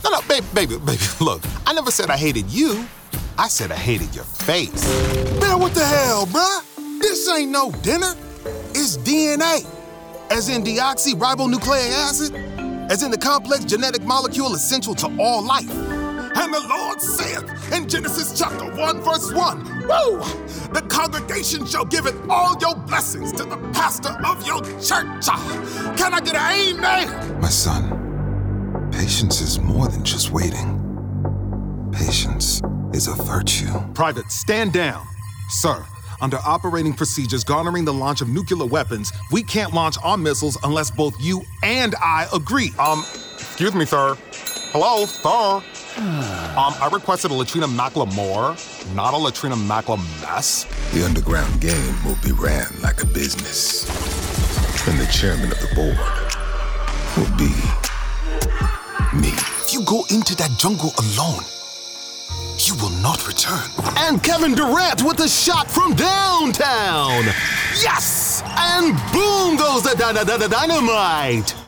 No, baby, look, I never said I hated you. I said I hated your face. Man, what the hell, bruh? This ain't no dinner. It's DNA. As in deoxyribonucleic acid. As in the complex genetic molecule essential to all life. And the Lord saith in Genesis chapter 1, verse 1, woo! The congregation shall give it all your blessings to the pastor of your church. Can I get an amen? My son, patience is more than just waiting. Patience is a virtue. Private, stand down. Sir, under operating procedures garnering the launch of nuclear weapons, we can't launch our missiles unless both you and I agree. Excuse me, sir. Hello, sir. I requested a Latrina Macklemore, not a Latrina Macklemess. The underground game will be ran like a business. And the chairman of the board will be me. If you go into that jungle alone, you will not return. And Kevin Durant with a shot from downtown. Yes! And boom goes the dynamite.